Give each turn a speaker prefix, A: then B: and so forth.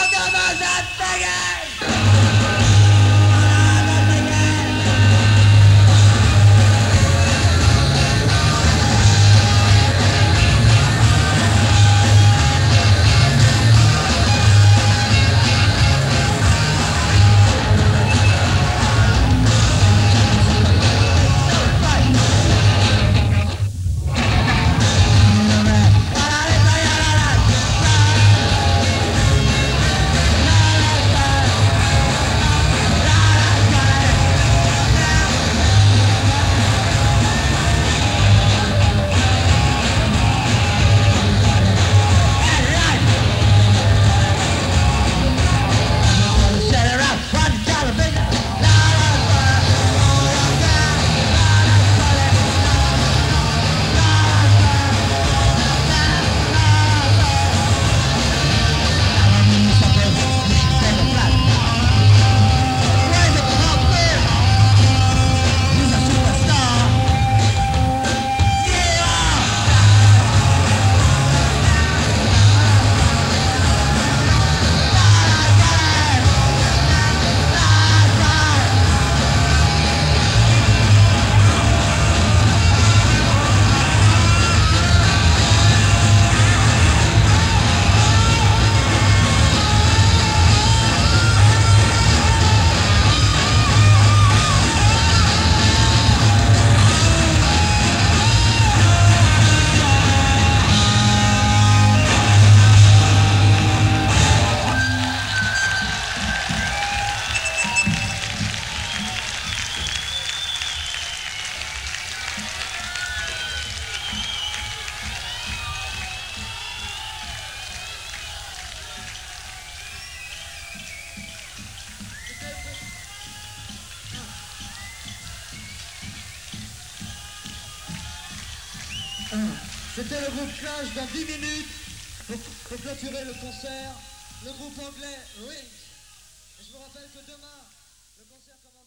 A: C'était le groupe Clash dans 10 minutes pour clôturer le concert. Le groupe anglais Wings. Et je vous rappelle que demain, le concert commence.